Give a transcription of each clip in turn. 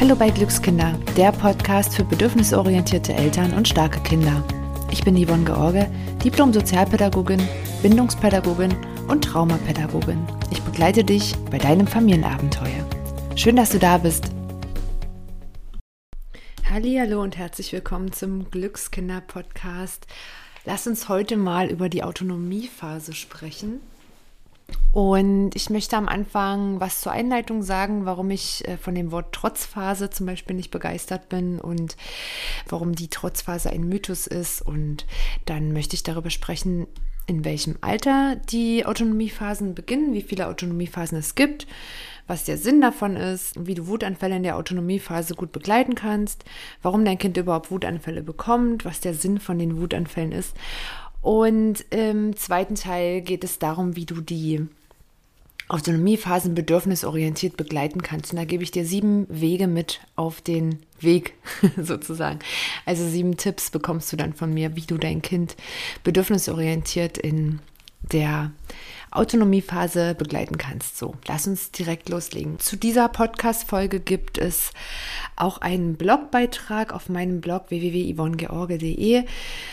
Hallo bei Glückskinder, der Podcast für bedürfnisorientierte Eltern und starke Kinder. Ich bin Yvonne George, Diplom-Sozialpädagogin, Bindungspädagogin und Traumapädagogin. Ich begleite dich bei deinem Familienabenteuer. Schön, dass du da bist. Hallihallo und herzlich willkommen zum Glückskinder-Podcast. Lass uns heute mal über die Autonomiephase sprechen. Und ich möchte am Anfang was zur Einleitung sagen, warum ich von dem Wort Trotzphase zum Beispiel nicht begeistert bin und warum die Trotzphase ein Mythos ist. Und dann möchte ich darüber sprechen, in welchem Alter die Autonomiephasen beginnen, wie viele Autonomiephasen es gibt, was der Sinn davon ist, wie du Wutanfälle in der Autonomiephase gut begleiten kannst, warum dein Kind überhaupt Wutanfälle bekommt, was der Sinn von den Wutanfällen ist. Und im zweiten Teil geht es darum, wie du die Autonomiephasen bedürfnisorientiert begleiten kannst. Und da gebe ich dir 7 Wege mit auf den Weg sozusagen. Also 7 Tipps bekommst du dann von mir, wie du dein Kind bedürfnisorientiert in der Autonomiephase begleiten kannst. So, lass uns direkt loslegen. Zu dieser Podcast-Folge gibt es auch einen Blogbeitrag auf meinem Blog www.yvonnegeorge.de.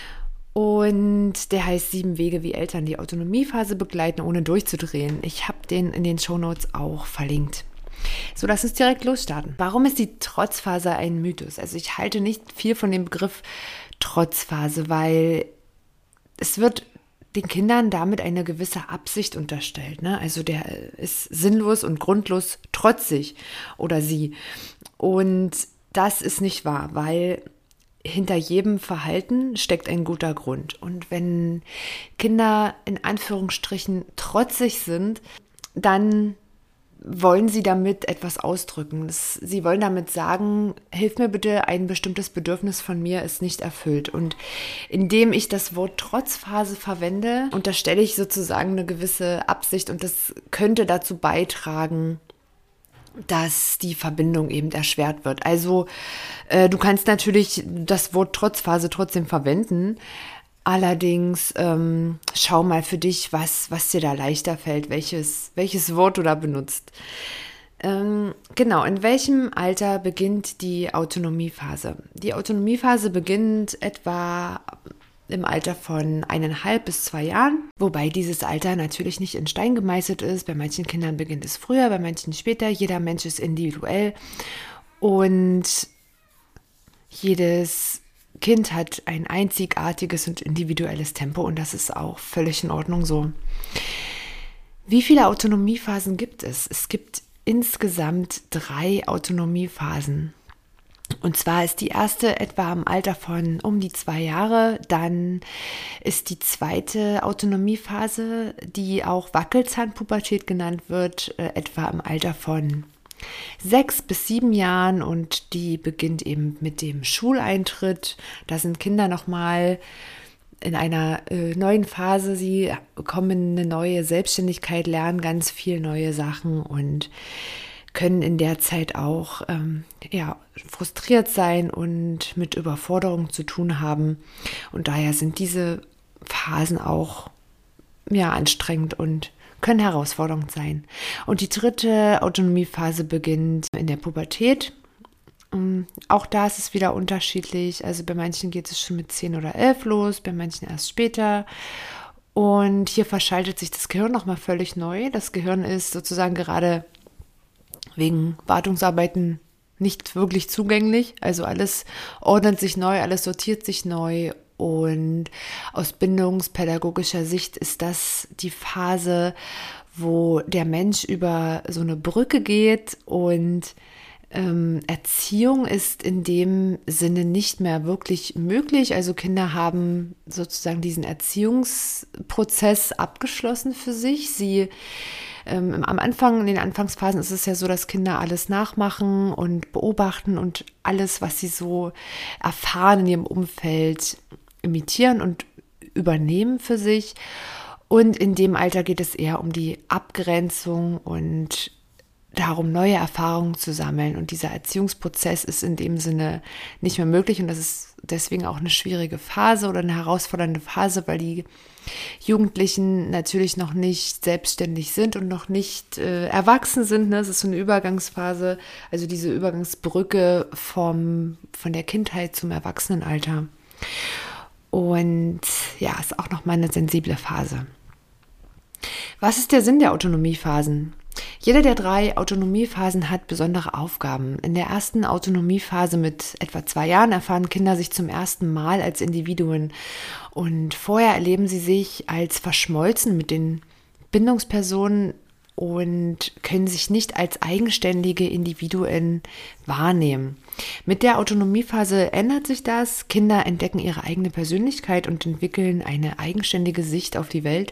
Und der heißt 7 Wege, wie Eltern die Autonomiephase begleiten, ohne durchzudrehen. Ich habe den in den Shownotes auch verlinkt. So, lass uns direkt losstarten. Warum ist die Trotzphase ein Mythos? Also ich halte nicht viel von dem Begriff Trotzphase, weil es wird den Kindern damit eine gewisse Absicht unterstellt. Ne? Also der ist sinnlos und grundlos trotzig oder sie. Und das ist nicht wahr, weil hinter jedem Verhalten steckt ein guter Grund. Und wenn Kinder in Anführungsstrichen trotzig sind, dann wollen sie damit etwas ausdrücken. Sie wollen damit sagen, hilf mir bitte, ein bestimmtes Bedürfnis von mir ist nicht erfüllt. Und indem ich das Wort Trotzphase verwende, unterstelle ich sozusagen eine gewisse Absicht und das könnte dazu beitragen, dass die Verbindung eben erschwert wird. Also du kannst natürlich das Wort Trotzphase trotzdem verwenden, allerdings schau mal für dich, was dir da leichter fällt, welches Wort du da benutzt. Genau, in welchem Alter beginnt die Autonomiephase? Die Autonomiephase beginnt etwa im Alter von 1,5 bis 2 Jahren, wobei dieses Alter natürlich nicht in Stein gemeißelt ist. Bei manchen Kindern beginnt es früher, bei manchen später. Jeder Mensch ist individuell und jedes Kind hat ein einzigartiges und individuelles Tempo und das ist auch völlig in Ordnung so. Wie viele Autonomiephasen gibt es? Es gibt insgesamt 3 Autonomiephasen. Und zwar ist die erste etwa im Alter von um die 2 Jahre, dann ist die zweite Autonomiephase, die auch Wackelzahnpubertät genannt wird, etwa im Alter von 6 bis 7 Jahren und die beginnt eben mit dem Schuleintritt. Da sind Kinder nochmal in einer neuen Phase, sie kommen in eine neue Selbstständigkeit, lernen ganz viel neue Sachen und können in der Zeit auch frustriert sein und mit Überforderung zu tun haben. Und daher sind diese Phasen auch anstrengend und können herausfordernd sein. Und die dritte Autonomiephase beginnt in der Pubertät. Auch da ist es wieder unterschiedlich. Also bei manchen geht es schon mit 10 oder 11 los, bei manchen erst später. Und hier verschaltet sich das Gehirn nochmal völlig neu. Das Gehirn ist sozusagen gerade wegen Wartungsarbeiten nicht wirklich zugänglich. Also alles ordnet sich neu, alles sortiert sich neu. Und aus bindungspädagogischer Sicht ist das die Phase, wo der Mensch über so eine Brücke geht und Erziehung ist in dem Sinne nicht mehr wirklich möglich. Also Kinder haben sozusagen diesen Erziehungsprozess abgeschlossen für sich. Sie am Anfang, in den Anfangsphasen ist es ja so, dass Kinder alles nachmachen und beobachten und alles, was sie so erfahren in ihrem Umfeld, imitieren und übernehmen für sich. Und in dem Alter geht es eher um die Abgrenzung und darum, neue Erfahrungen zu sammeln. Und dieser Erziehungsprozess ist in dem Sinne nicht mehr möglich. Und das ist deswegen auch eine schwierige Phase oder eine herausfordernde Phase, weil die Jugendlichen natürlich noch nicht selbstständig sind und noch nicht erwachsen sind. Ne? Es ist so eine Übergangsphase, also diese Übergangsbrücke von der Kindheit zum Erwachsenenalter. Und ja, ist auch nochmal eine sensible Phase. Was ist der Sinn der Autonomiephasen? Jede der 3 Autonomiephasen hat besondere Aufgaben. In der ersten Autonomiephase mit etwa 2 Jahren erfahren Kinder sich zum ersten Mal als Individuen und vorher erleben sie sich als verschmolzen mit den Bindungspersonen und können sich nicht als eigenständige Individuen wahrnehmen. Mit der Autonomiephase ändert sich das. Kinder entdecken ihre eigene Persönlichkeit und entwickeln eine eigenständige Sicht auf die Welt.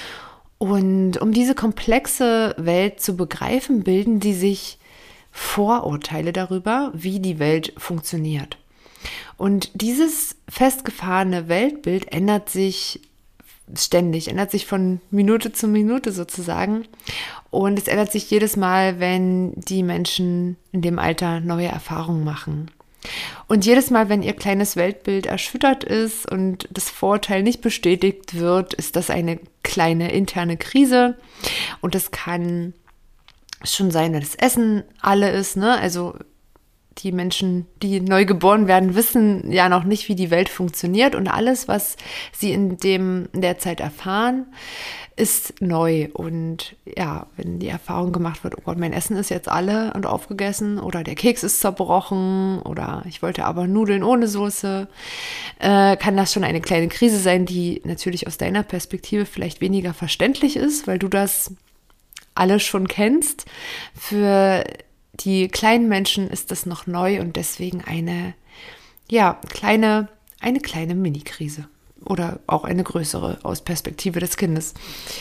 Und um diese komplexe Welt zu begreifen, bilden die sich Vorurteile darüber, wie die Welt funktioniert. Und dieses festgefahrene Weltbild ändert sich ständig, ändert sich von Minute zu Minute sozusagen. Und es ändert sich jedes Mal, wenn die Menschen in dem Alter neue Erfahrungen machen. Und jedes Mal, wenn ihr kleines Weltbild erschüttert ist und das Vorurteil nicht bestätigt wird, ist das eine kleine interne Krise. Und das kann schon sein, wenn das Essen alle ist, ne? Also die Menschen, die neu geboren werden, wissen ja noch nicht, wie die Welt funktioniert. Und alles, was sie in der Zeit erfahren, ist neu. Und ja, wenn die Erfahrung gemacht wird, oh Gott, mein Essen ist jetzt alle und aufgegessen oder der Keks ist zerbrochen oder ich wollte aber Nudeln ohne Soße, kann das schon eine kleine Krise sein, die natürlich aus deiner Perspektive vielleicht weniger verständlich ist, weil du das alles schon kennst. Für die kleinen Menschen ist das noch neu und deswegen eine kleine Mini-Krise oder auch eine größere aus Perspektive des Kindes.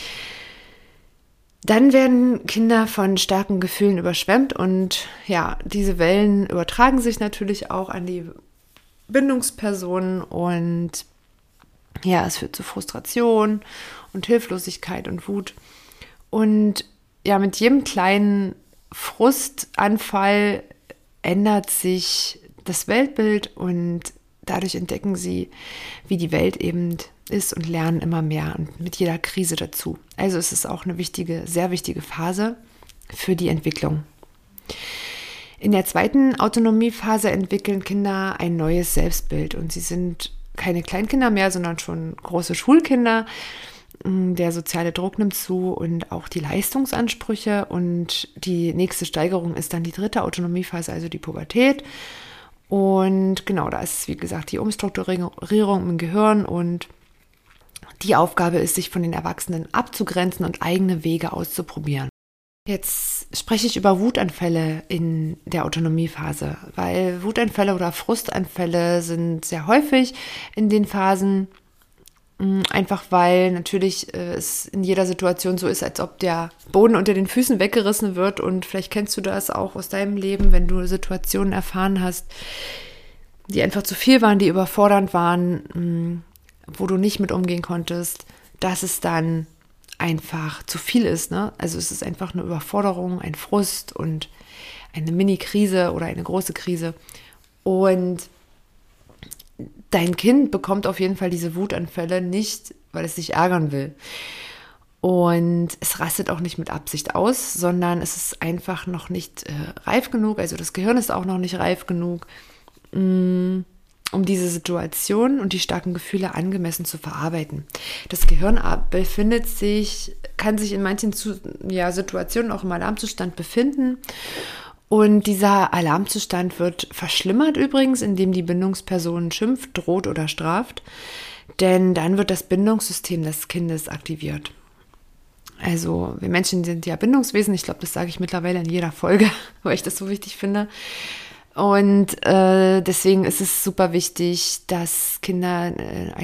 Dann werden Kinder von starken Gefühlen überschwemmt und ja, diese Wellen übertragen sich natürlich auch an die Bindungspersonen und ja, es führt zu Frustration und Hilflosigkeit und Wut. Und ja, mit jedem kleinen Frustanfall ändert sich das Weltbild und dadurch entdecken sie, wie die Welt eben ist und lernen immer mehr und mit jeder Krise dazu. Also es ist auch eine sehr wichtige Phase für die Entwicklung. In der zweiten Autonomiephase entwickeln Kinder ein neues Selbstbild und sie sind keine Kleinkinder mehr, sondern schon große Schulkinder. Der soziale Druck nimmt zu und auch die Leistungsansprüche und die nächste Steigerung ist dann die dritte Autonomiephase, also die Pubertät. Und genau, da ist, wie gesagt, die Umstrukturierung im Gehirn und die Aufgabe ist, sich von den Erwachsenen abzugrenzen und eigene Wege auszuprobieren. Jetzt spreche ich über Wutanfälle in der Autonomiephase, weil Wutanfälle oder Frustanfälle sind sehr häufig in den Phasen, einfach weil natürlich es in jeder Situation so ist, als ob der Boden unter den Füßen weggerissen wird und vielleicht kennst du das auch aus deinem Leben, wenn du Situationen erfahren hast, die einfach zu viel waren, die überfordernd waren, wo du nicht mit umgehen konntest, dass es dann einfach zu viel ist, ne? Also es ist einfach eine Überforderung, ein Frust und eine Mini-Krise oder eine große Krise und dein Kind bekommt auf jeden Fall diese Wutanfälle nicht, weil es sich ärgern will. Und es rastet auch nicht mit Absicht aus, sondern es ist einfach noch nicht reif genug. Also das Gehirn ist auch noch nicht reif genug, um diese Situation und die starken Gefühle angemessen zu verarbeiten. Das Gehirn kann sich in manchen Situationen auch im Alarmzustand befinden. Und dieser Alarmzustand wird verschlimmert übrigens, indem die Bindungsperson schimpft, droht oder straft. Denn dann wird das Bindungssystem des Kindes aktiviert. Also wir Menschen sind ja Bindungswesen. Ich glaube, das sage ich mittlerweile in jeder Folge, weil ich das so wichtig finde. Und deswegen ist es super wichtig, dass Kinder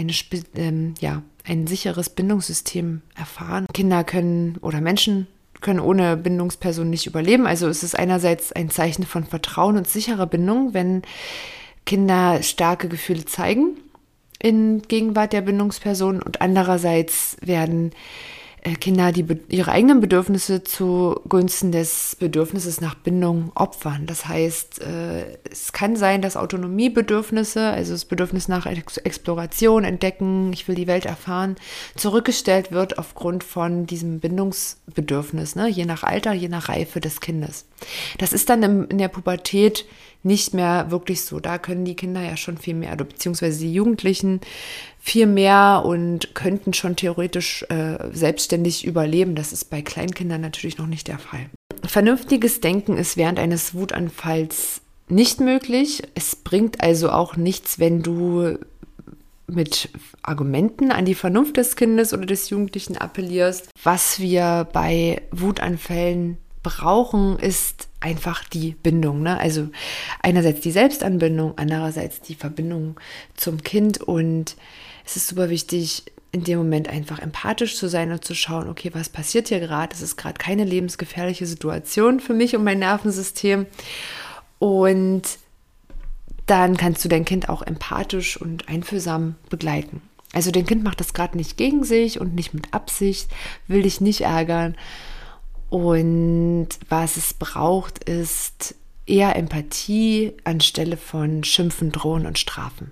ein sicheres Bindungssystem erfahren. Kinder Menschen können ohne Bindungsperson nicht überleben. Also es ist einerseits ein Zeichen von Vertrauen und sicherer Bindung, wenn Kinder starke Gefühle zeigen in Gegenwart der Bindungsperson und andererseits werden Kinder ihre eigenen Bedürfnisse zugunsten des Bedürfnisses nach Bindung opfern. Das heißt, es kann sein, dass Autonomiebedürfnisse, also das Bedürfnis nach Exploration, Entdecken, ich will die Welt erfahren, zurückgestellt wird aufgrund von diesem Bindungsbedürfnis, ne? Je nach Alter, je nach Reife des Kindes. Das ist dann in der Pubertät nicht mehr wirklich so. Da können die Kinder ja schon viel mehr, beziehungsweise die Jugendlichen viel mehr und könnten schon theoretisch selbstständig überleben. Das ist bei Kleinkindern natürlich noch nicht der Fall. Vernünftiges Denken ist während eines Wutanfalls nicht möglich. Es bringt also auch nichts, wenn du mit Argumenten an die Vernunft des Kindes oder des Jugendlichen appellierst. Was wir bei Wutanfällen brauchen, ist einfach die Bindung, ne? Also einerseits die Selbstanbindung, andererseits die Verbindung zum Kind, und es ist super wichtig, in dem Moment einfach empathisch zu sein und zu schauen, okay, was passiert hier gerade? Es ist gerade keine lebensgefährliche Situation für mich und mein Nervensystem, und dann kannst du dein Kind auch empathisch und einfühlsam begleiten. Also dein Kind macht das gerade nicht gegen sich und nicht mit Absicht, will dich nicht ärgern. Und was es braucht, ist eher Empathie anstelle von Schimpfen, Drohen und Strafen.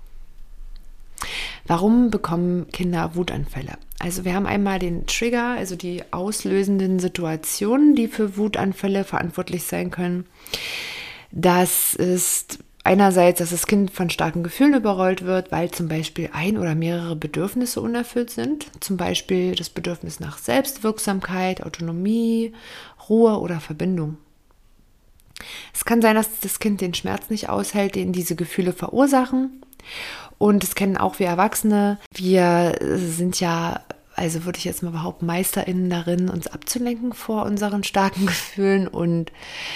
Warum bekommen Kinder Wutanfälle? Also wir haben einmal den Trigger, also die auslösenden Situationen, die für Wutanfälle verantwortlich sein können. Das ist einerseits, dass das Kind von starken Gefühlen überrollt wird, weil zum Beispiel ein oder mehrere Bedürfnisse unerfüllt sind. Zum Beispiel das Bedürfnis nach Selbstwirksamkeit, Autonomie, Ruhe oder Verbindung. Es kann sein, dass das Kind den Schmerz nicht aushält, den diese Gefühle verursachen. Und das kennen auch wir Erwachsene. Wir sind ja, also würde ich jetzt mal behaupten, MeisterInnen darin, uns abzulenken vor unseren starken Gefühlen. Und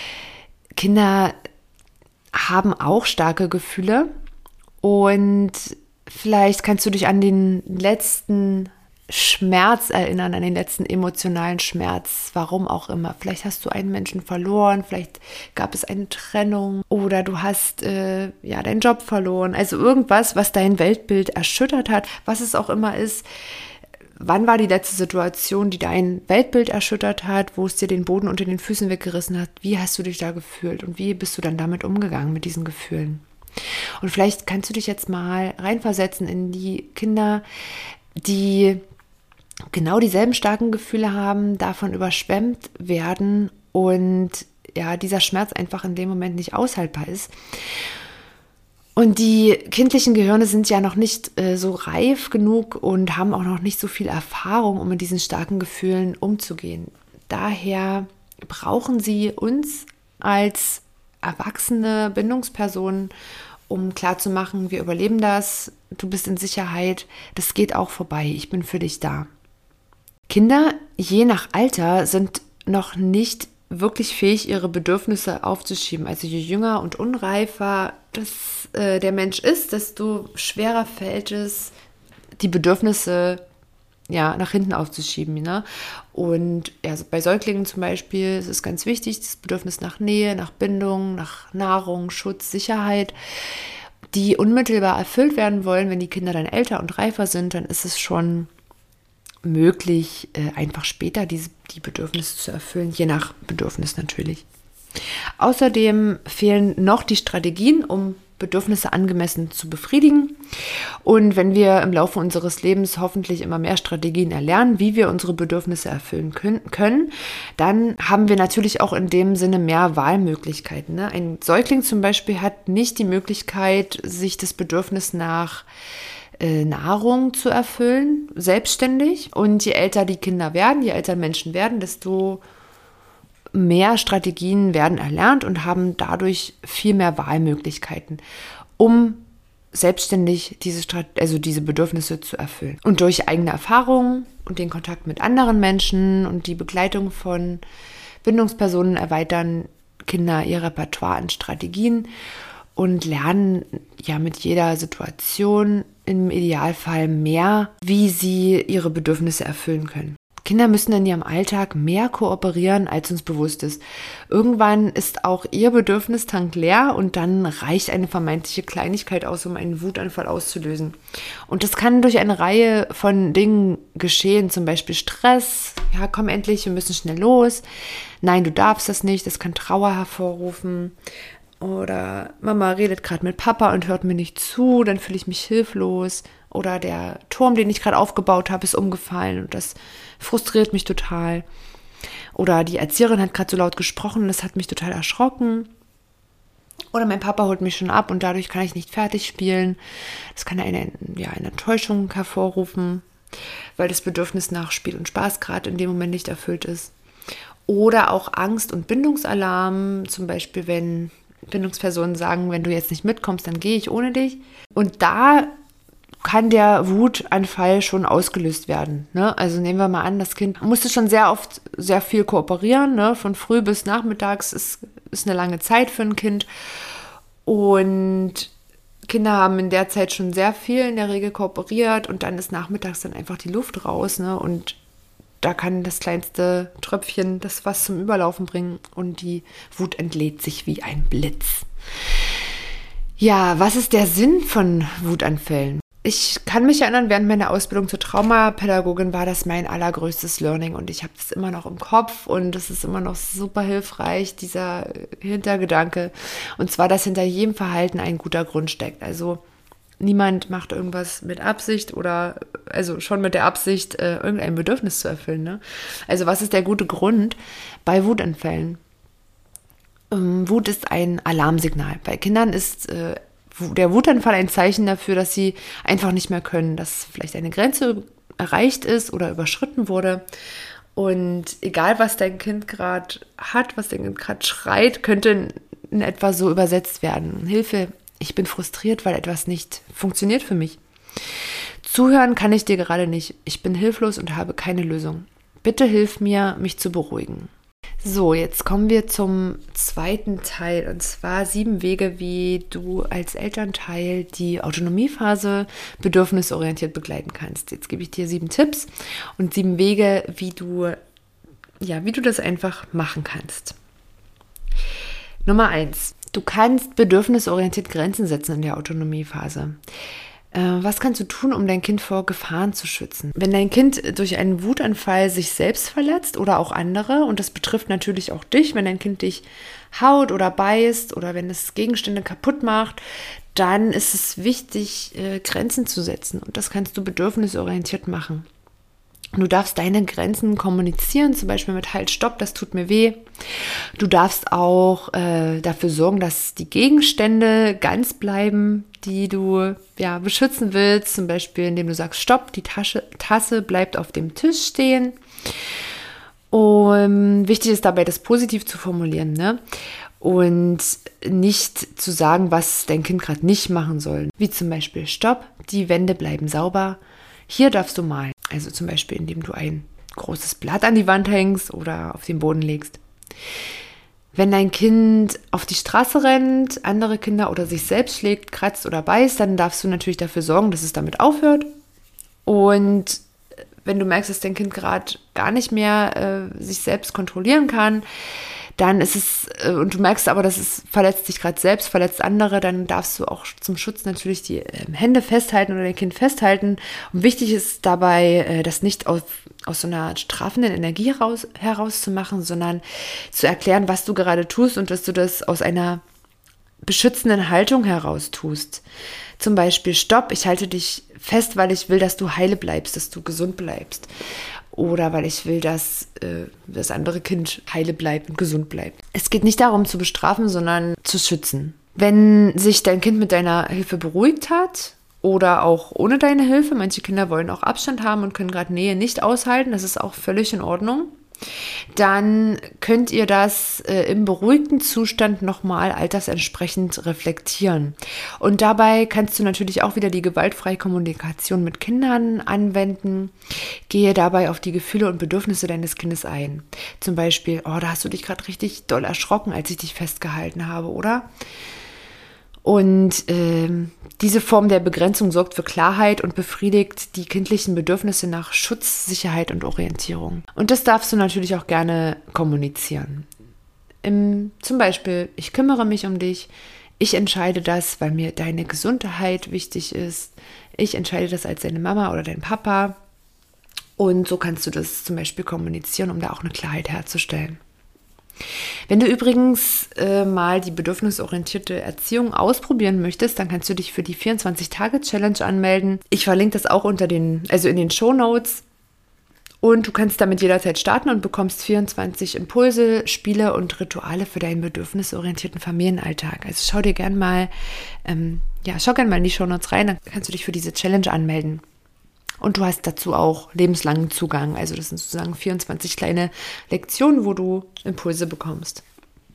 Kinder haben auch starke Gefühle, und vielleicht kannst du dich an den letzten Schmerz erinnern, an den letzten emotionalen Schmerz, warum auch immer. Vielleicht hast du einen Menschen verloren, vielleicht gab es eine Trennung oder du hast deinen Job verloren. Also irgendwas, was dein Weltbild erschüttert hat, was es auch immer ist. Wann war die letzte Situation, die dein Weltbild erschüttert hat, wo es dir den Boden unter den Füßen weggerissen hat? Wie hast du dich da gefühlt und wie bist du dann damit umgegangen mit diesen Gefühlen? Und vielleicht kannst du dich jetzt mal reinversetzen in die Kinder, die genau dieselben starken Gefühle haben, davon überschwemmt werden und ja, dieser Schmerz einfach in dem Moment nicht aushaltbar ist. Und die kindlichen Gehirne sind ja noch nicht so reif genug und haben auch noch nicht so viel Erfahrung, um mit diesen starken Gefühlen umzugehen. Daher brauchen sie uns als erwachsene Bindungspersonen, um klarzumachen, wir überleben das, du bist in Sicherheit, das geht auch vorbei, ich bin für dich da. Kinder, je nach Alter, sind noch nicht wirklich fähig, ihre Bedürfnisse aufzuschieben. Also je jünger und unreifer der Mensch ist, desto schwerer fällt es, die Bedürfnisse nach hinten aufzuschieben. Ne? Und also bei Säuglingen zum Beispiel ist es ganz wichtig, das Bedürfnis nach Nähe, nach Bindung, nach Nahrung, Schutz, Sicherheit, die unmittelbar erfüllt werden wollen. Wenn die Kinder dann älter und reifer sind, dann ist es schon möglich, einfach später die Bedürfnisse zu erfüllen, je nach Bedürfnis natürlich. Außerdem fehlen noch die Strategien, um Bedürfnisse angemessen zu befriedigen. Und wenn wir im Laufe unseres Lebens hoffentlich immer mehr Strategien erlernen, wie wir unsere Bedürfnisse erfüllen können, dann haben wir natürlich auch in dem Sinne mehr Wahlmöglichkeiten. Ne? Ein Säugling zum Beispiel hat nicht die Möglichkeit, sich das Bedürfnis nach Nahrung zu erfüllen, selbstständig. Und je älter die Kinder werden, je älter Menschen werden, desto mehr Strategien werden erlernt und haben dadurch viel mehr Wahlmöglichkeiten, um selbstständig diese Bedürfnisse zu erfüllen. Und durch eigene Erfahrungen und den Kontakt mit anderen Menschen und die Begleitung von Bindungspersonen erweitern Kinder ihr Repertoire an Strategien und lernen ja mit jeder Situation im Idealfall mehr, wie sie ihre Bedürfnisse erfüllen können. Kinder müssen in ihrem Alltag mehr kooperieren, als uns bewusst ist. Irgendwann ist auch ihr Bedürfnistank leer und dann reicht eine vermeintliche Kleinigkeit aus, um einen Wutanfall auszulösen. Und das kann durch eine Reihe von Dingen geschehen, zum Beispiel Stress. Ja, komm endlich, wir müssen schnell los. Nein, du darfst das nicht, das kann Trauer hervorrufen. Oder Mama redet gerade mit Papa und hört mir nicht zu, dann fühle ich mich hilflos. Oder der Turm, den ich gerade aufgebaut habe, ist umgefallen und das frustriert mich total. Oder die Erzieherin hat gerade so laut gesprochen, das hat mich total erschrocken. Oder mein Papa holt mich schon ab und dadurch kann ich nicht fertig spielen. Das kann eine Enttäuschung hervorrufen, weil das Bedürfnis nach Spiel und Spaß gerade in dem Moment nicht erfüllt ist. Oder auch Angst- und Bindungsalarm, zum Beispiel wenn Bindungspersonen sagen, wenn du jetzt nicht mitkommst, dann gehe ich ohne dich. Und da kann der Wutanfall schon ausgelöst werden. Ne? Also nehmen wir mal an, das Kind musste schon sehr oft sehr viel kooperieren. Ne? Von früh bis nachmittags ist eine lange Zeit für ein Kind. Und Kinder haben in der Zeit schon sehr viel in der Regel kooperiert und dann ist nachmittags dann einfach die Luft raus. Ne? Und da kann das kleinste Tröpfchen das was zum Überlaufen bringen und die Wut entlädt sich wie ein Blitz. Ja, was ist der Sinn von Wutanfällen? Ich kann mich erinnern, während meiner Ausbildung zur Traumapädagogin war das mein allergrößtes Learning und ich habe das immer noch im Kopf und es ist immer noch super hilfreich, dieser Hintergedanke. Und zwar, dass hinter jedem Verhalten ein guter Grund steckt. Also niemand macht irgendwas mit Absicht oder also schon mit der Absicht, irgendein Bedürfnis zu erfüllen. Ne? Also was ist der gute Grund bei Wutanfällen? Wut ist ein Alarmsignal. Bei Kindern ist der Wutanfall ein Zeichen dafür, dass sie einfach nicht mehr können, dass vielleicht eine Grenze erreicht ist oder überschritten wurde. Und egal, was dein Kind gerade hat, was dein Kind gerade schreit, könnte in etwa so übersetzt werden. Hilfe, ich bin frustriert, weil etwas nicht funktioniert für mich. Zuhören kann ich dir gerade nicht. Ich bin hilflos und habe keine Lösung. Bitte hilf mir, mich zu beruhigen. So, jetzt kommen wir zum zweiten Teil und zwar 7 Wege, wie du als Elternteil die Autonomiephase bedürfnisorientiert begleiten kannst. Jetzt gebe ich dir 7 Tipps und 7 Wege, wie du das einfach machen kannst. Nummer 1. Du kannst bedürfnisorientiert Grenzen setzen in der Autonomiephase. Was kannst du tun, um dein Kind vor Gefahren zu schützen? Wenn dein Kind durch einen Wutanfall sich selbst verletzt oder auch andere, und das betrifft natürlich auch dich, wenn dein Kind dich haut oder beißt oder wenn es Gegenstände kaputt macht, dann ist es wichtig, Grenzen zu setzen. Und das kannst du bedürfnisorientiert machen. Du darfst deine Grenzen kommunizieren, zum Beispiel mit Halt, Stopp, das tut mir weh. Du darfst auch dafür sorgen, dass die Gegenstände ganz bleiben, die du beschützen willst. Zum Beispiel, indem du sagst, Stopp, die Tasse bleibt auf dem Tisch stehen. Und wichtig ist dabei, das positiv zu formulieren, ne? Und nicht zu sagen, was dein Kind gerade nicht machen soll. Wie zum Beispiel, Stopp, die Wände bleiben sauber. Hier darfst du malen. Also zum Beispiel, indem du ein großes Blatt an die Wand hängst oder auf den Boden legst. Wenn dein Kind auf die Straße rennt, andere Kinder oder sich selbst schlägt, kratzt oder beißt, dann darfst du natürlich dafür sorgen, dass es damit aufhört. Und wenn du merkst, dass dein Kind gerade gar nicht mehr sich selbst kontrollieren kann, dann ist es, und du merkst aber, dass es verletzt dich gerade selbst, verletzt andere, dann darfst du auch zum Schutz natürlich die Hände festhalten oder dein Kind festhalten. Und wichtig ist dabei, das nicht aus so einer strafenden Energie heraus zu machen, sondern zu erklären, was du gerade tust und dass du das aus einer beschützenden Haltung heraus tust. Zum Beispiel, Stopp, ich halte dich fest, weil ich will, dass du heile bleibst, dass du gesund bleibst. Oder weil ich will, dass das andere Kind heile bleibt und gesund bleibt. Es geht nicht darum zu bestrafen, sondern zu schützen. Wenn sich dein Kind mit deiner Hilfe beruhigt hat oder auch ohne deine Hilfe, manche Kinder wollen auch Abstand haben und können gerade Nähe nicht aushalten, das ist auch völlig in Ordnung, dann könnt ihr das im beruhigten Zustand nochmal altersentsprechend reflektieren. Und dabei kannst du natürlich auch wieder die gewaltfreie Kommunikation mit Kindern anwenden. Gehe dabei auf die Gefühle und Bedürfnisse deines Kindes ein. Zum Beispiel, da hast du dich gerade richtig doll erschrocken, als ich dich festgehalten habe, oder? Und diese Form der Begrenzung sorgt für Klarheit und befriedigt die kindlichen Bedürfnisse nach Schutz, Sicherheit und Orientierung. Und das darfst du natürlich auch gerne kommunizieren. Zum Beispiel, ich kümmere mich um dich, ich entscheide das, weil mir deine Gesundheit wichtig ist. Ich entscheide das als deine Mama oder dein Papa. Und so kannst du das zum Beispiel kommunizieren, um da auch eine Klarheit herzustellen. Wenn du übrigens mal die bedürfnisorientierte Erziehung ausprobieren möchtest, dann kannst du dich für die 24-Tage-Challenge anmelden. Ich verlinke das auch in den Shownotes. Und du kannst damit jederzeit starten und bekommst 24 Impulse, Spiele und Rituale für deinen bedürfnisorientierten Familienalltag. Also schau gerne mal in die Shownotes rein, dann kannst du dich für diese Challenge anmelden. Und du hast dazu auch lebenslangen Zugang. Also das sind sozusagen 24 kleine Lektionen, wo du Impulse bekommst.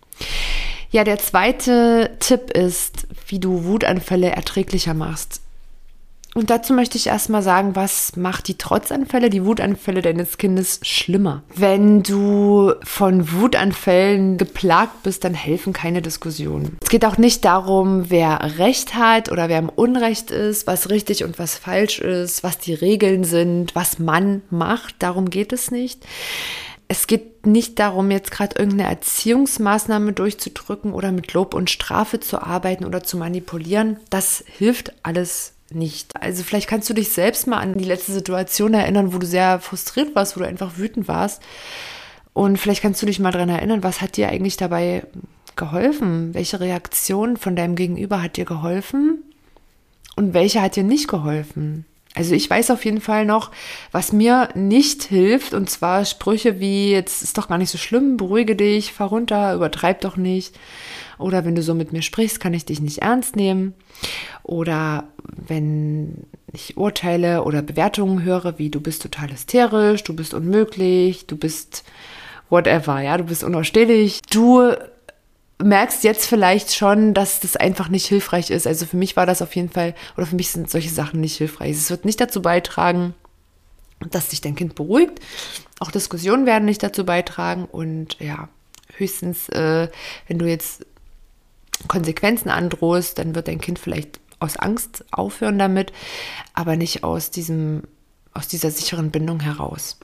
Ja, der zweite Tipp ist, wie du Wutanfälle erträglicher machst. Und dazu möchte ich erstmal sagen, was macht die Trotzanfälle, die Wutanfälle deines Kindes schlimmer? Wenn du von Wutanfällen geplagt bist, dann helfen keine Diskussionen. Es geht auch nicht darum, wer Recht hat oder wer im Unrecht ist, was richtig und was falsch ist, was die Regeln sind, was man macht. Darum geht es nicht. Es geht nicht darum, jetzt gerade irgendeine Erziehungsmaßnahme durchzudrücken oder mit Lob und Strafe zu arbeiten oder zu manipulieren. Das hilft alles nicht. Also vielleicht kannst du dich selbst mal an die letzte Situation erinnern, wo du sehr frustriert warst, wo du einfach wütend warst. Und vielleicht kannst du dich mal daran erinnern, was hat dir eigentlich dabei geholfen? Welche Reaktion von deinem Gegenüber hat dir geholfen? Und welche hat dir nicht geholfen? Also ich weiß auf jeden Fall noch, was mir nicht hilft, und zwar Sprüche wie, jetzt ist doch gar nicht so schlimm, beruhige dich, fahr runter, übertreib doch nicht. Oder wenn du so mit mir sprichst, kann ich dich nicht ernst nehmen. Oder wenn ich Urteile oder Bewertungen höre, wie du bist total hysterisch, du bist unmöglich, du bist whatever, ja, du bist unausstehlich. Du merkst jetzt vielleicht schon, dass das einfach nicht hilfreich ist. Also für mich war das auf jeden Fall, oder für mich sind solche Sachen nicht hilfreich. Es wird nicht dazu beitragen, dass sich dein Kind beruhigt. Auch Diskussionen werden nicht dazu beitragen. Und ja, höchstens, wenn du jetzt Konsequenzen androhst, dann wird dein Kind vielleicht aus Angst aufhören damit, aber nicht aus dieser sicheren Bindung heraus.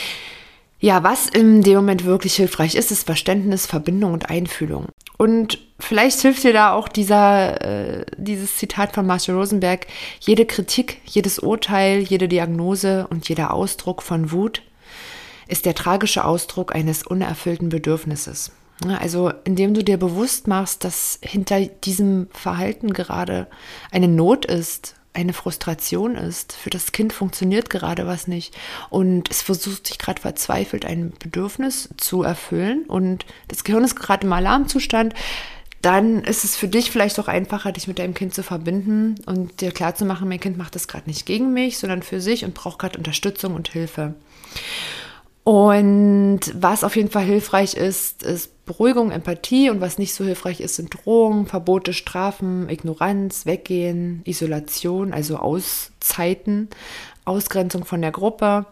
Ja, was in dem Moment wirklich hilfreich ist, ist Verständnis, Verbindung und Einfühlung. Und vielleicht hilft dir da auch dieses Zitat von Marshall Rosenberg: Jede Kritik, jedes Urteil, jede Diagnose und jeder Ausdruck von Wut ist der tragische Ausdruck eines unerfüllten Bedürfnisses. Also indem du dir bewusst machst, dass hinter diesem Verhalten gerade eine Not ist, eine Frustration ist, für das Kind funktioniert gerade was nicht und es versucht sich gerade verzweifelt ein Bedürfnis zu erfüllen und das Gehirn ist gerade im Alarmzustand, dann ist es für dich vielleicht auch einfacher, dich mit deinem Kind zu verbinden und dir klarzumachen, mein Kind macht das gerade nicht gegen mich, sondern für sich und braucht gerade Unterstützung und Hilfe. Und was auf jeden Fall hilfreich ist, ist Beruhigung, Empathie, und was nicht so hilfreich ist, sind Drohungen, Verbote, Strafen, Ignoranz, Weggehen, Isolation, also Auszeiten, Ausgrenzung von der Gruppe.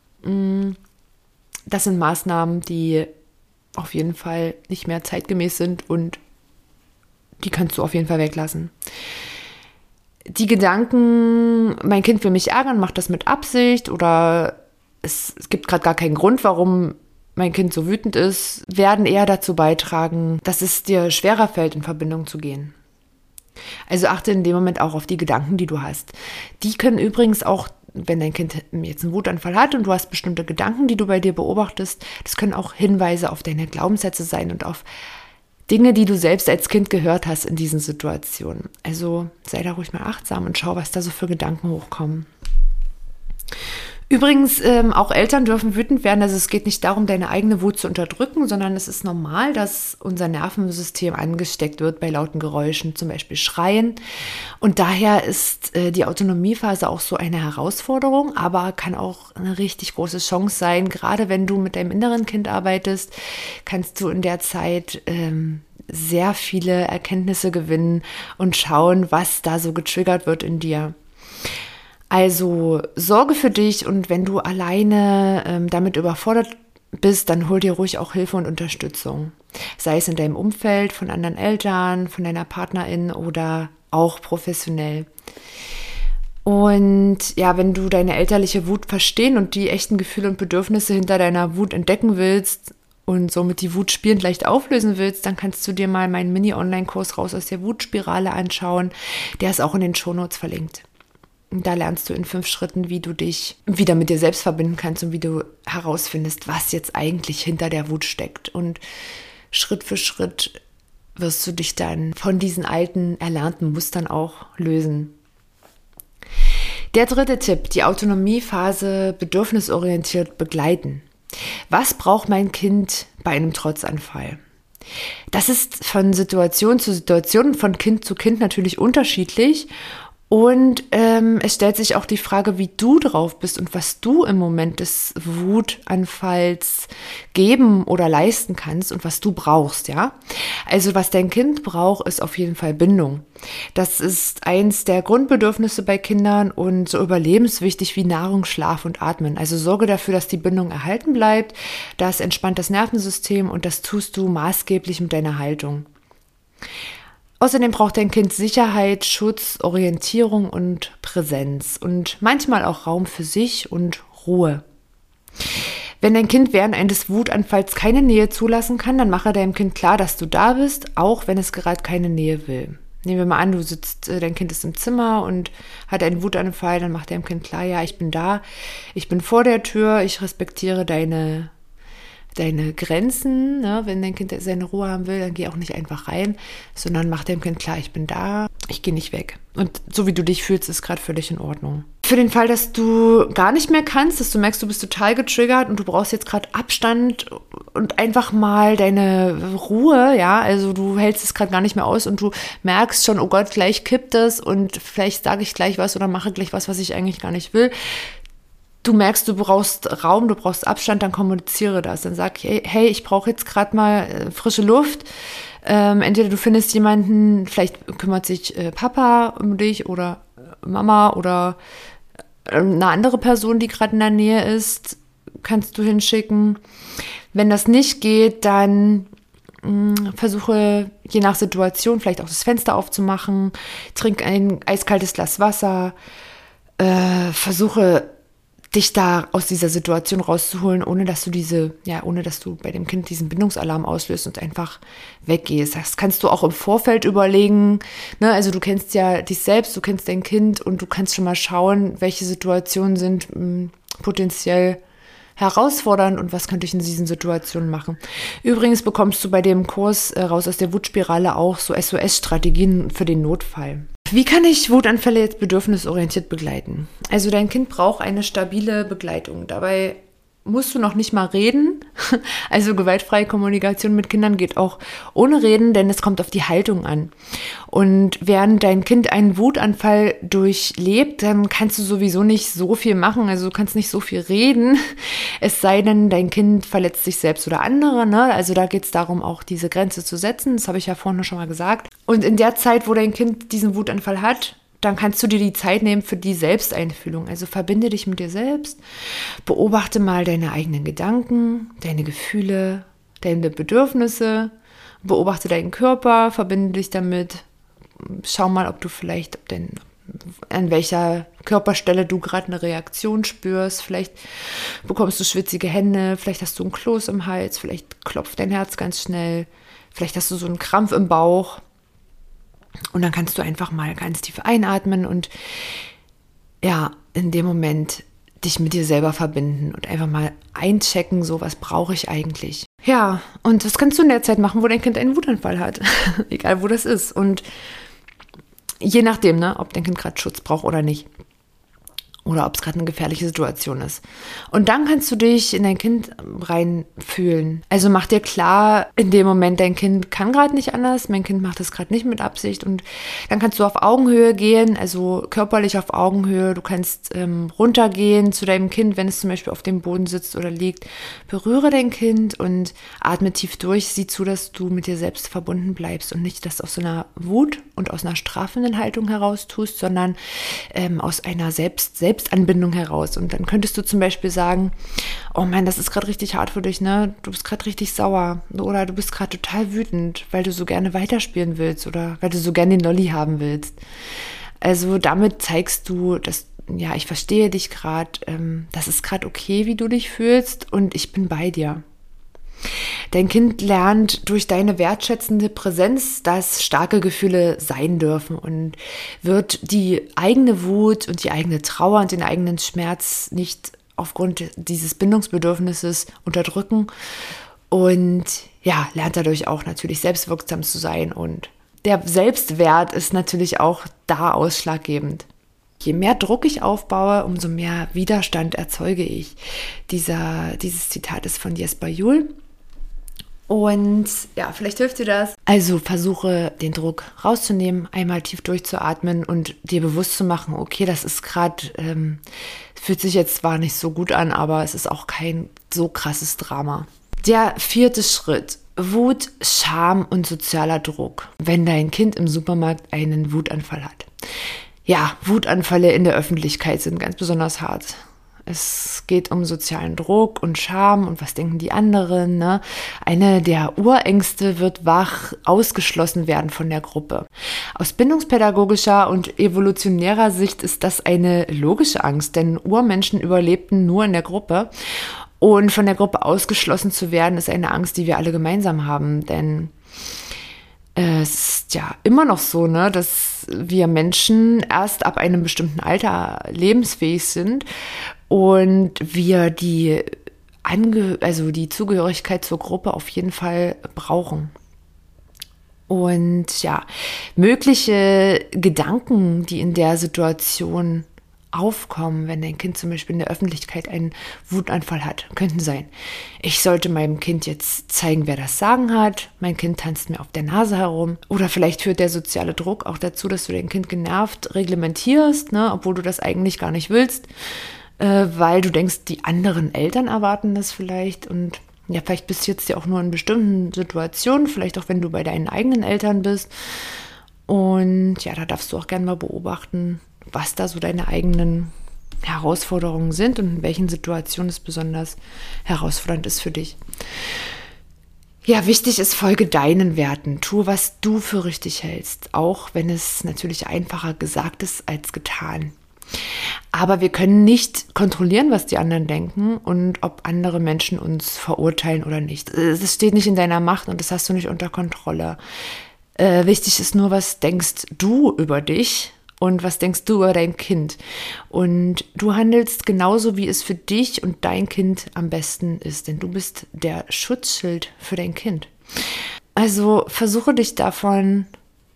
Das sind Maßnahmen, die auf jeden Fall nicht mehr zeitgemäß sind und die kannst du auf jeden Fall weglassen. Die Gedanken, mein Kind will mich ärgern, macht das mit Absicht oder es gibt gerade gar keinen Grund, warum mein Kind so wütend ist, werden eher dazu beitragen, dass es dir schwerer fällt, in Verbindung zu gehen. Also achte in dem Moment auch auf die Gedanken, die du hast. Die können übrigens auch, wenn dein Kind jetzt einen Wutanfall hat und du hast bestimmte Gedanken, die du bei dir beobachtest, das können auch Hinweise auf deine Glaubenssätze sein und auf Dinge, die du selbst als Kind gehört hast in diesen Situationen. Also sei da ruhig mal achtsam und schau, was da so für Gedanken hochkommen. Übrigens, auch Eltern dürfen wütend werden. Also es geht nicht darum, deine eigene Wut zu unterdrücken, sondern es ist normal, dass unser Nervensystem angesteckt wird bei lauten Geräuschen, zum Beispiel Schreien. Und daher ist die Autonomiephase auch so eine Herausforderung, aber kann auch eine richtig große Chance sein. Gerade wenn du mit deinem inneren Kind arbeitest, kannst du in der Zeit sehr viele Erkenntnisse gewinnen und schauen, was da so getriggert wird in dir. Also sorge für dich, und wenn du alleine damit überfordert bist, dann hol dir ruhig auch Hilfe und Unterstützung. Sei es in deinem Umfeld, von anderen Eltern, von deiner Partnerin oder auch professionell. Und ja, wenn du deine elterliche Wut verstehen und die echten Gefühle und Bedürfnisse hinter deiner Wut entdecken willst und somit die Wut spielend leicht auflösen willst, dann kannst du dir mal meinen Mini-Online-Kurs raus aus der Wutspirale anschauen. Der ist auch in den Shownotes verlinkt. Und da lernst du in 5 Schritten, wie du dich wieder mit dir selbst verbinden kannst und wie du herausfindest, was jetzt eigentlich hinter der Wut steckt. Und Schritt für Schritt wirst du dich dann von diesen alten, erlernten Mustern auch lösen. Der 3. Tipp, die Autonomiephase bedürfnisorientiert begleiten. Was braucht mein Kind bei einem Trotzanfall? Das ist von Situation zu Situation, von Kind zu Kind natürlich unterschiedlich. Und es stellt sich auch die Frage, wie du drauf bist und was du im Moment des Wutanfalls geben oder leisten kannst und was du brauchst, ja. Also was dein Kind braucht, ist auf jeden Fall Bindung. Das ist eins der Grundbedürfnisse bei Kindern und so überlebenswichtig wie Nahrung, Schlaf und Atmen. Also sorge dafür, dass die Bindung erhalten bleibt. Das entspannt das Nervensystem und das tust du maßgeblich mit deiner Haltung. Außerdem braucht dein Kind Sicherheit, Schutz, Orientierung und Präsenz und manchmal auch Raum für sich und Ruhe. Wenn dein Kind während eines Wutanfalls keine Nähe zulassen kann, dann mache deinem Kind klar, dass du da bist, auch wenn es gerade keine Nähe will. Nehmen wir mal an, dein Kind ist im Zimmer und hat einen Wutanfall, dann macht deinem Kind klar, ja, ich bin da, ich bin vor der Tür, ich respektiere deine Grenzen, ne? Wenn dein Kind seine Ruhe haben will, dann geh auch nicht einfach rein, sondern mach dem Kind klar, ich bin da, ich gehe nicht weg. Und so wie du dich fühlst, ist gerade völlig in Ordnung. Für den Fall, dass du gar nicht mehr kannst, dass du merkst, du bist total getriggert und du brauchst jetzt gerade Abstand und einfach mal deine Ruhe, ja, also du hältst es gerade gar nicht mehr aus und du merkst schon, oh Gott, gleich kippt es und vielleicht sage ich gleich was oder mache gleich was ich eigentlich gar nicht will. Du merkst, du brauchst Raum, du brauchst Abstand, dann kommuniziere das. Dann sag, hey, ich brauche jetzt gerade mal frische Luft. Entweder du findest jemanden, vielleicht kümmert sich Papa um dich oder Mama oder eine andere Person, die gerade in der Nähe ist, kannst du hinschicken. Wenn das nicht geht, dann versuche je nach Situation vielleicht auch das Fenster aufzumachen, trink ein eiskaltes Glas Wasser, versuche dich da aus dieser Situation rauszuholen, ohne dass du bei dem Kind diesen Bindungsalarm auslöst und einfach weggehst. Das kannst du auch im Vorfeld überlegen, ne? Also du kennst ja dich selbst, du kennst dein Kind und du kannst schon mal schauen, welche Situationen sind potenziell herausfordernd und was könnte ich in diesen Situationen machen. Übrigens bekommst du bei dem Kurs raus aus der Wutspirale auch so SOS-Strategien für den Notfall. Wie kann ich Wutanfälle jetzt bedürfnisorientiert begleiten? Also dein Kind braucht eine stabile Begleitung. Dabei musst du noch nicht mal reden. Also gewaltfreie Kommunikation mit Kindern geht auch ohne Reden, denn es kommt auf die Haltung an. Und während dein Kind einen Wutanfall durchlebt, dann kannst du sowieso nicht so viel machen. Also du kannst nicht so viel reden, es sei denn, dein Kind verletzt sich selbst oder andere, ne? Also da geht es darum, auch diese Grenze zu setzen. Das habe ich ja vorhin schon mal gesagt. Und in der Zeit, wo dein Kind diesen Wutanfall hat, dann kannst du dir die Zeit nehmen für die Selbsteinfühlung. Also verbinde dich mit dir selbst, beobachte mal deine eigenen Gedanken, deine Gefühle, deine Bedürfnisse, beobachte deinen Körper, verbinde dich damit, schau mal, an welcher Körperstelle du gerade eine Reaktion spürst. Vielleicht bekommst du schwitzige Hände, vielleicht hast du einen Kloß im Hals, vielleicht klopft dein Herz ganz schnell, vielleicht hast du so einen Krampf im Bauch. Und dann kannst du einfach mal ganz tief einatmen und ja, in dem Moment dich mit dir selber verbinden und einfach mal einchecken, so was brauche ich eigentlich. Ja, und das kannst du in der Zeit machen, wo dein Kind einen Wutanfall hat, egal wo das ist. Und je nachdem, ne, ob dein Kind gerade Schutz braucht oder nicht. Oder ob es gerade eine gefährliche Situation ist. Und dann kannst du dich in dein Kind reinfühlen. Also mach dir klar, in dem Moment, dein Kind kann gerade nicht anders, mein Kind macht das gerade nicht mit Absicht. Und dann kannst du auf Augenhöhe gehen, also körperlich auf Augenhöhe. Du kannst runtergehen zu deinem Kind, wenn es zum Beispiel auf dem Boden sitzt oder liegt. Berühre dein Kind und atme tief durch. Sieh zu, dass du mit dir selbst verbunden bleibst und nicht das aus so einer Wut und aus einer strafenden Haltung heraus tust, sondern aus einer selbstbewussten Selbstanbindung heraus. Und dann könntest du zum Beispiel sagen, oh Mann, das ist gerade richtig hart für dich, ne? Du bist gerade richtig sauer oder du bist gerade total wütend, weil du so gerne weiterspielen willst oder weil du so gerne den Lolli haben willst. Also damit zeigst du, dass, ja, ich verstehe dich gerade, das ist gerade okay, wie du dich fühlst und ich bin bei dir. Dein Kind lernt durch deine wertschätzende Präsenz, dass starke Gefühle sein dürfen und wird die eigene Wut und die eigene Trauer und den eigenen Schmerz nicht aufgrund dieses Bindungsbedürfnisses unterdrücken und ja, lernt dadurch auch natürlich selbstwirksam zu sein und der Selbstwert ist natürlich auch da ausschlaggebend. Je mehr Druck ich aufbaue, umso mehr Widerstand erzeuge ich. Dieses Zitat ist von Jesper Juhl. Und ja, vielleicht hilft dir das. Also versuche den Druck rauszunehmen, einmal tief durchzuatmen und dir bewusst zu machen, okay, das ist gerade, fühlt sich jetzt zwar nicht so gut an, aber es ist auch kein so krasses Drama. Der 4. Schritt: Wut, Scham und sozialer Druck, wenn dein Kind im Supermarkt einen Wutanfall hat. Ja, Wutanfälle in der Öffentlichkeit sind ganz besonders hart. Es geht um sozialen Druck und Scham und was denken die anderen, ne? Eine der Urängste wird wach, ausgeschlossen werden von der Gruppe. Aus bindungspädagogischer und evolutionärer Sicht ist das eine logische Angst, denn Urmenschen überlebten nur in der Gruppe. Und von der Gruppe ausgeschlossen zu werden, ist eine Angst, die wir alle gemeinsam haben, denn es ist ja immer noch so, ne, dass wir Menschen erst ab einem bestimmten Alter lebensfähig sind und wir die Zugehörigkeit zur Gruppe auf jeden Fall brauchen. Und ja, mögliche Gedanken, die in der Situation aufkommen, wenn dein Kind zum Beispiel in der Öffentlichkeit einen Wutanfall hat, könnten sein: Ich sollte meinem Kind jetzt zeigen, wer das Sagen hat. Mein Kind tanzt mir auf der Nase herum. Oder vielleicht führt der soziale Druck auch dazu, dass du dein Kind genervt reglementierst, ne, obwohl du das eigentlich gar nicht willst, weil du denkst, die anderen Eltern erwarten das vielleicht. Und ja, vielleicht bist du jetzt ja auch nur in bestimmten Situationen, vielleicht auch wenn du bei deinen eigenen Eltern bist. Und ja, da darfst du auch gerne mal beobachten, was da so deine eigenen Herausforderungen sind und in welchen Situationen es besonders herausfordernd ist für dich. Ja, wichtig ist, folge deinen Werten. Tu, was du für richtig hältst, auch wenn es natürlich einfacher gesagt ist als getan. Aber wir können nicht kontrollieren, was die anderen denken und ob andere Menschen uns verurteilen oder nicht. Es steht nicht in deiner Macht und das hast du nicht unter Kontrolle. Wichtig ist nur, was denkst du über dich und was denkst du über dein Kind. Und du handelst genauso, wie es für dich und dein Kind am besten ist, denn du bist der Schutzschild für dein Kind. Also versuche dich davon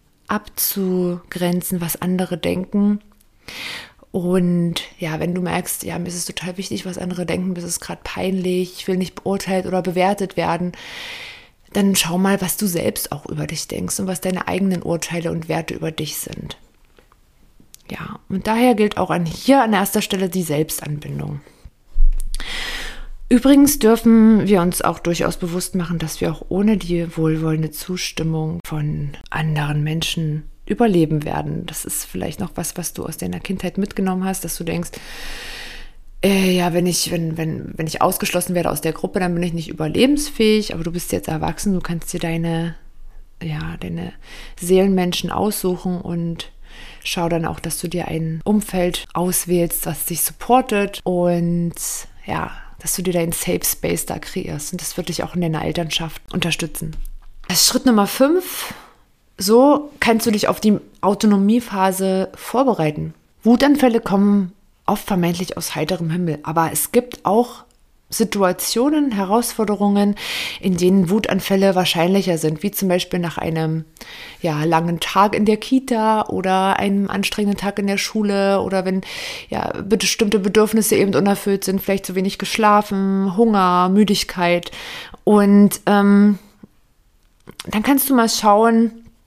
abzugrenzen, was andere denken. Und ja, wenn du merkst, ja, mir ist es total wichtig, was andere denken, mir ist es gerade peinlich, ich will nicht beurteilt oder bewertet werden, dann schau mal, was du selbst auch über dich denkst und was deine eigenen Urteile und Werte über dich sind. Ja, und daher gilt auch hier an erster Stelle die Selbstanbindung. Übrigens dürfen wir uns auch durchaus bewusst machen, dass wir auch ohne die wohlwollende Zustimmung von anderen Menschen überleben werden. Das ist vielleicht noch was du aus deiner Kindheit mitgenommen hast, dass du denkst, ja, wenn ich ausgeschlossen werde aus der Gruppe, dann bin ich nicht überlebensfähig, aber du bist jetzt erwachsen, du kannst dir deine Seelenmenschen aussuchen und schau dann auch, dass du dir ein Umfeld auswählst, was dich supportet und ja, dass du dir deinen Safe Space da kreierst und das wird dich auch in deiner Elternschaft unterstützen. Schritt Nummer 5, so kannst du dich auf die Autonomiephase vorbereiten. Wutanfälle kommen oft vermeintlich aus heiterem Himmel, aber es gibt auch Situationen, Herausforderungen, in denen Wutanfälle wahrscheinlicher sind, wie zum Beispiel nach einem langen Tag in der Kita oder einem anstrengenden Tag in der Schule oder wenn bestimmte Bedürfnisse eben unerfüllt sind, vielleicht zu wenig geschlafen, Hunger, Müdigkeit. Und dann kannst du mal schauen,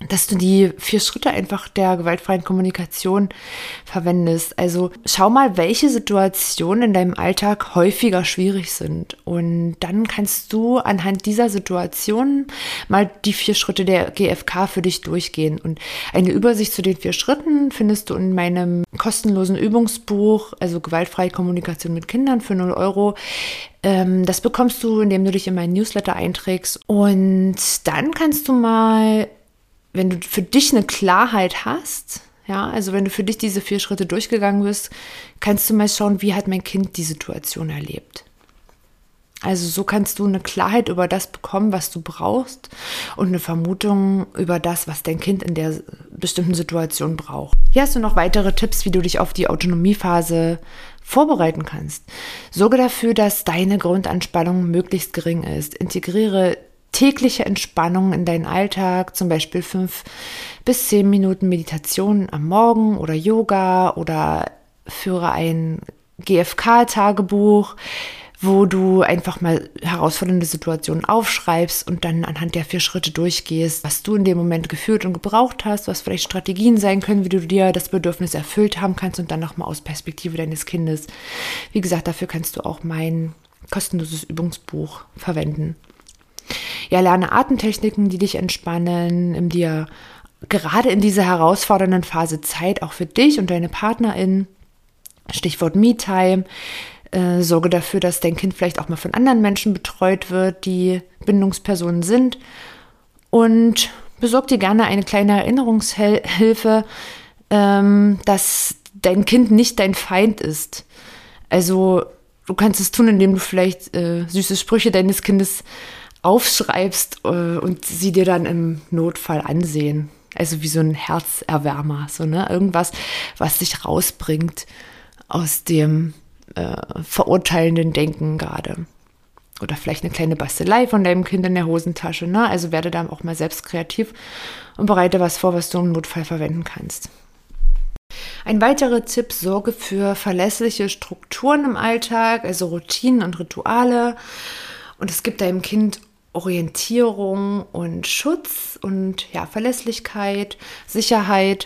dass du die 4 Schritte einfach der gewaltfreien Kommunikation verwendest. Also schau mal, welche Situationen in deinem Alltag häufiger schwierig sind. Und dann kannst du anhand dieser Situation mal die 4 Schritte der GFK für dich durchgehen. Und eine Übersicht zu den 4 Schritten findest du in meinem kostenlosen Übungsbuch, also gewaltfreie Kommunikation mit Kindern für 0 Euro. Das bekommst du, indem du dich in meinen Newsletter einträgst. Und dann kannst du mal, wenn du für dich eine Klarheit hast, ja, also wenn du für dich diese 4 Schritte durchgegangen bist, kannst du mal schauen, wie hat mein Kind die Situation erlebt. Also so kannst du eine Klarheit über das bekommen, was du brauchst und eine Vermutung über das, was dein Kind in der bestimmten Situation braucht. Hier hast du noch weitere Tipps, wie du dich auf die Autonomiephase vorbereiten kannst. Sorge dafür, dass deine Grundanspannung möglichst gering ist. Integriere tägliche Entspannung in deinen Alltag, zum Beispiel 5 bis 10 Minuten Meditation am Morgen oder Yoga oder führe ein GFK-Tagebuch, wo du einfach mal herausfordernde Situationen aufschreibst und dann anhand der 4 Schritte durchgehst, was du in dem Moment gefühlt und gebraucht hast, was vielleicht Strategien sein können, wie du dir das Bedürfnis erfüllt haben kannst und dann nochmal aus Perspektive deines Kindes. Wie gesagt, dafür kannst du auch mein kostenloses Übungsbuch verwenden. Ja, lerne Atemtechniken, die dich entspannen, nimm dir gerade in dieser herausfordernden Phase Zeit, auch für dich und deine Partnerin. Stichwort Me-Time. Sorge dafür, dass dein Kind vielleicht auch mal von anderen Menschen betreut wird, die Bindungspersonen sind. Und besorg dir gerne eine kleine Erinnerungshilfe, dass dein Kind nicht dein Feind ist. Also du kannst es tun, indem du vielleicht süße Sprüche deines Kindes aufschreibst und sie dir dann im Notfall ansehen. Also wie so ein Herzerwärmer, so, ne? Irgendwas, was dich rausbringt aus dem verurteilenden Denken gerade. Oder vielleicht eine kleine Bastelei von deinem Kind in der Hosentasche, ne? Also werde da auch mal selbst kreativ und bereite was vor, was du im Notfall verwenden kannst. Ein weiterer Tipp: Sorge für verlässliche Strukturen im Alltag, also Routinen und Rituale. Und es gibt deinem Kind Orientierung und Schutz und ja, Verlässlichkeit, Sicherheit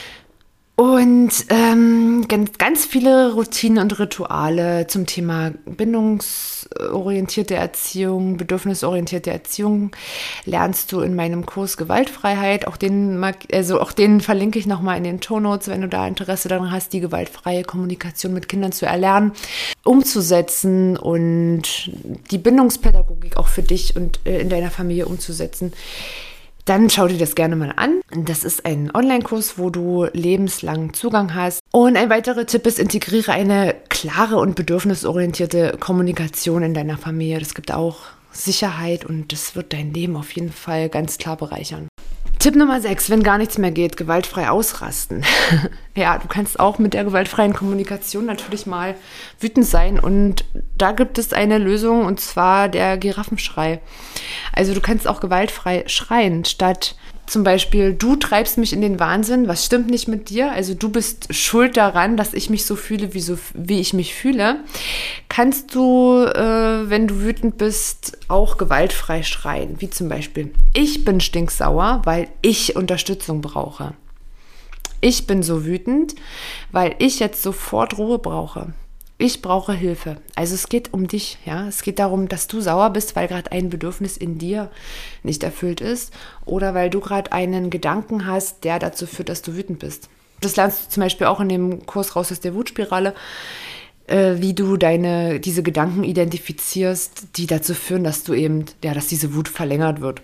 und ganz viele Routinen und Rituale zum Thema bindungsorientierte Erziehung, bedürfnisorientierte Erziehung lernst du in meinem Kurs Gewaltfreiheit. Auch den verlinke ich nochmal in den Shownotes, wenn du da Interesse daran hast, die gewaltfreie Kommunikation mit Kindern zu erlernen, umzusetzen und die Bindungspädagogik auch für dich und in deiner Familie umzusetzen. Dann schau dir das gerne mal an. Das ist ein Online-Kurs, wo du lebenslang Zugang hast. Und ein weiterer Tipp ist: Integriere eine klare und bedürfnisorientierte Kommunikation in deiner Familie. Das gibt auch Sicherheit und das wird dein Leben auf jeden Fall ganz klar bereichern. Tipp Nummer 6, wenn gar nichts mehr geht, gewaltfrei ausrasten. Ja, du kannst auch mit der gewaltfreien Kommunikation natürlich mal wütend sein und da gibt es eine Lösung und zwar der Giraffenschrei. Also du kannst auch gewaltfrei schreien, statt zum Beispiel: Du treibst mich in den Wahnsinn, was stimmt nicht mit dir? Also du bist schuld daran, dass ich mich so fühle, wie ich mich fühle. Kannst du, wenn du wütend bist, auch gewaltfrei schreien, wie zum Beispiel: Ich bin stinksauer, weil ich Unterstützung brauche. Ich bin so wütend, weil ich jetzt sofort Ruhe brauche. Ich brauche Hilfe. Also es geht um dich, ja. Es geht darum, dass du sauer bist, weil gerade ein Bedürfnis in dir nicht erfüllt ist oder weil du gerade einen Gedanken hast, der dazu führt, dass du wütend bist. Das lernst du zum Beispiel auch in dem Kurs Raus aus der Wutspirale, wie du diese Gedanken identifizierst, die dazu führen, dass dass diese Wut verlängert wird.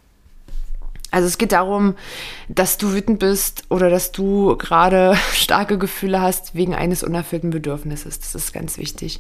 Also es geht darum, dass du wütend bist oder dass du gerade starke Gefühle hast wegen eines unerfüllten Bedürfnisses. Das ist ganz wichtig.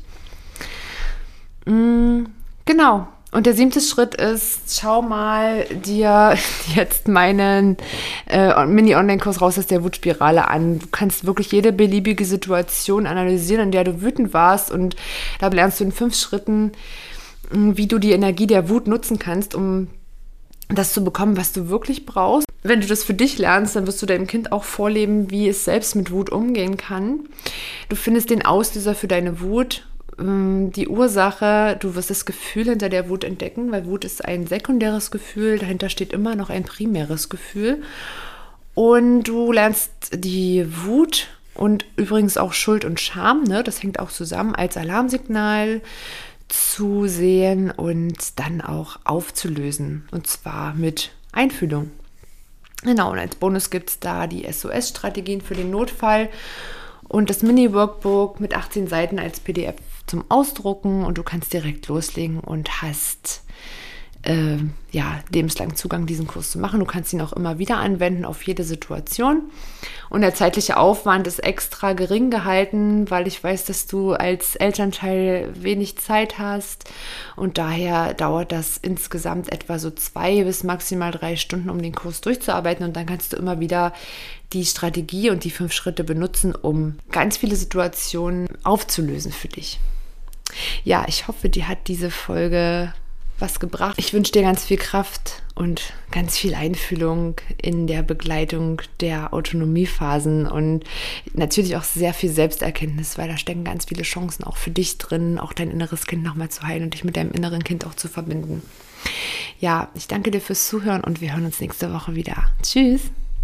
Genau. Und der 7. Schritt ist: Schau mal dir jetzt meinen Mini-Online-Kurs Raus aus der Wutspirale an. Du kannst wirklich jede beliebige Situation analysieren, in der du wütend warst. Und da lernst du in 5 Schritten, wie du die Energie der Wut nutzen kannst, um das zu bekommen, was du wirklich brauchst. Wenn du das für dich lernst, dann wirst du deinem Kind auch vorleben, wie es selbst mit Wut umgehen kann. Du findest den Auslöser für deine Wut, die Ursache, du wirst das Gefühl hinter der Wut entdecken, weil Wut ist ein sekundäres Gefühl, dahinter steht immer noch ein primäres Gefühl. Und du lernst die Wut und übrigens auch Schuld und Scham, ne, das hängt auch zusammen, als Alarmsignal zu sehen und dann auch aufzulösen. Und zwar mit Einfühlung. Genau, und als Bonus gibt es da die SOS-Strategien für den Notfall und das Mini-Workbook mit 18 Seiten als PDF zum Ausdrucken. Und du kannst direkt loslegen und hast lebenslang Zugang, diesen Kurs zu machen. Du kannst ihn auch immer wieder anwenden auf jede Situation. Und der zeitliche Aufwand ist extra gering gehalten, weil ich weiß, dass du als Elternteil wenig Zeit hast. Und daher dauert das insgesamt etwa so 2 bis maximal 3 Stunden, um den Kurs durchzuarbeiten. Und dann kannst du immer wieder die Strategie und die 5 Schritte benutzen, um ganz viele Situationen aufzulösen für dich. Ja, ich hoffe, dir hat diese Folge was gebracht. Ich wünsche dir ganz viel Kraft und ganz viel Einfühlung in der Begleitung der Autonomiephasen und natürlich auch sehr viel Selbsterkenntnis, weil da stecken ganz viele Chancen auch für dich drin, auch dein inneres Kind nochmal zu heilen und dich mit deinem inneren Kind auch zu verbinden. Ja, ich danke dir fürs Zuhören und wir hören uns nächste Woche wieder. Tschüss!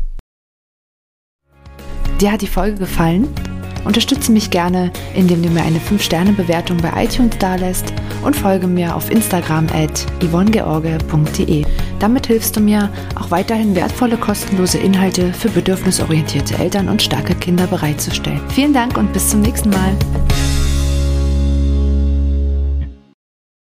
Dir hat die Folge gefallen? Unterstütze mich gerne, indem du mir eine 5-Sterne-Bewertung bei iTunes dalässt und folge mir auf Instagram @yvonnegeorge.de. Damit hilfst du mir, auch weiterhin wertvolle, kostenlose Inhalte für bedürfnisorientierte Eltern und starke Kinder bereitzustellen. Vielen Dank und bis zum nächsten Mal.